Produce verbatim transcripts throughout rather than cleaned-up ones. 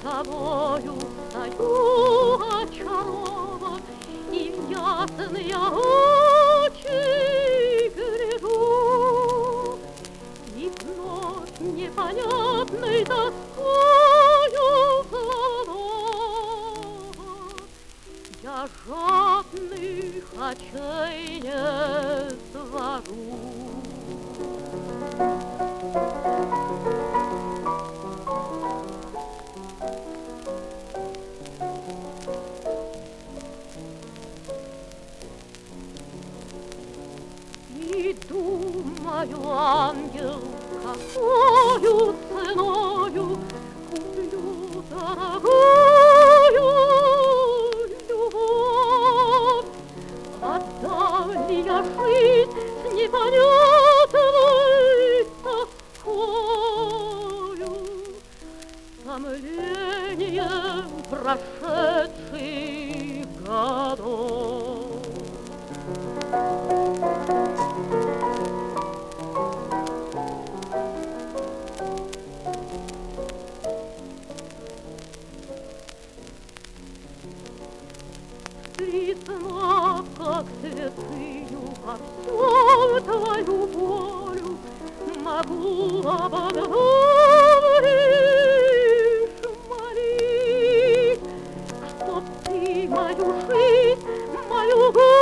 тобою стою очарован, и в ясные очи гляжу, и вновь непонятной тоскою взволнован. Я жадных очей не свожу. И думаю, ангел, какою ценою куплю дорогую любовь. Отдам ли я жизнь с непонятной тоскою, томлением прошедших годов? Весна, как цветы, во всем твою волю могу обогнуть лишь молить, чтоб ты мою жизнь, мою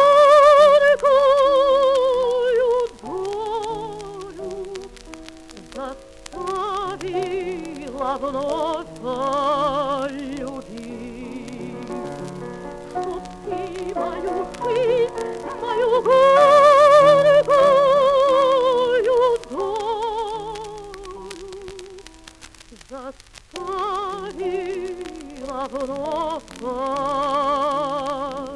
горькую долю заставила вновь полюбить. Чтоб ты мою жизнь, мою горькую долю заставила вновь полюбить.